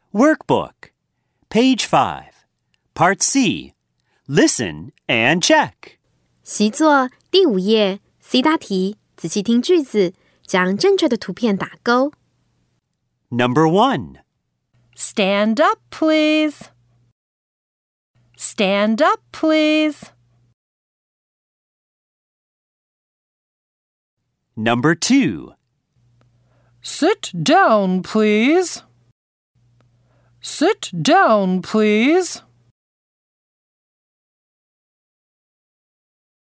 Workbook, Page 5, Part C, Listen and check. 习作第5页 C 大题，仔细听句子，将正确的图片打勾。 Number 1. Stand up, please. Stand up, please. Number 2. Sit down, please. Sit down, please.